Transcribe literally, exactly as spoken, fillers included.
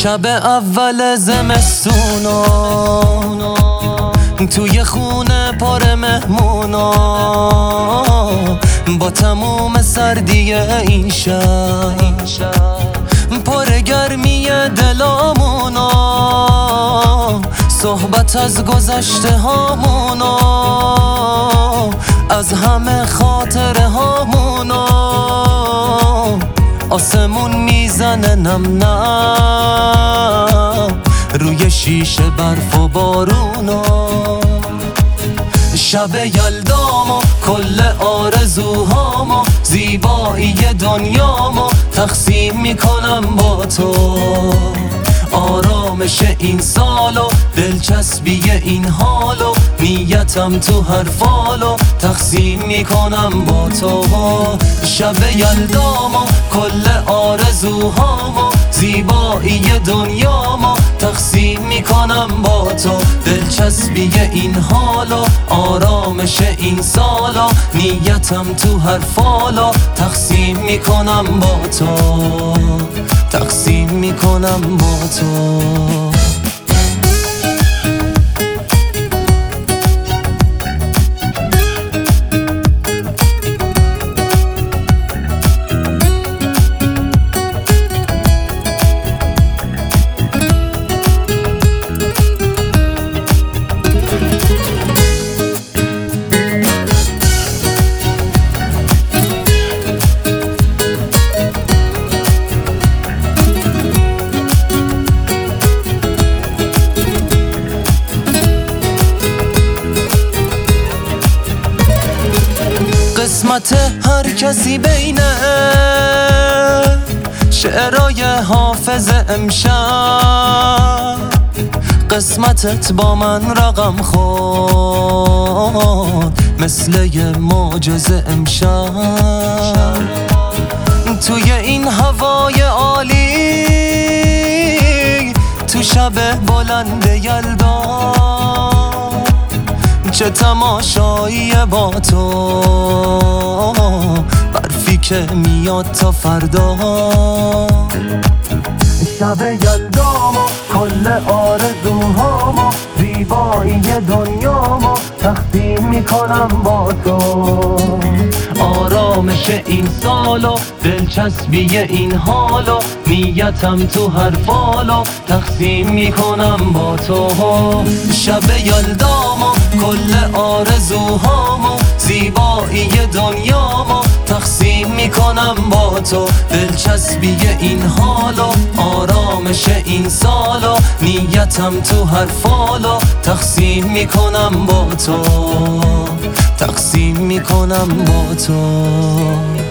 شب اول زمستونا توی خونه پر مهمونا با تموم سردی این شب پر گرمی دلامونا صحبت از گذشته هامونا از همه خاطره هامونا آسمون میزنه نم نم روی شیشه برف و بارونا شب یلدامو کل آرزوهامو زیبایی دنیامو تقسیم میکنم با تو آرامش این سالو دلچسبی این حالو نیتم تو هر فالو تقسیم میکنم با تو شب یلدامو کل آرزوهامو زیبایی دنیامو تقسیم میکنم با تو دلچسبی این حالو آرامش این سالو نیتم تو هر فالو تقسیم میکنم با تو تقسیم میکنم با تو قسمت هر کسی بینه شعرهای حافظ امشب قسمتت با من رقم خورد مثل یه معجزه امشب توی این هوای عالی تو شب بلند یلدا چه تماشایی با تو برفی که میاد تا فردا شب یلدامو کل آرزوهامو زیبایی دنیامو تقسیم میکنم با تو آرامش این سالو دلچسبی این حالو نیتم تو هر فالو تقسیم میکنم با تو شب یلدامو کل آرزوهامو زیبایی دنیامو تقسیم میکنم با تو دلچسبی این حالو آرامش این سالو نیتم تو هر فالو تقسیم میکنم با تو تقسیم میکنم با تو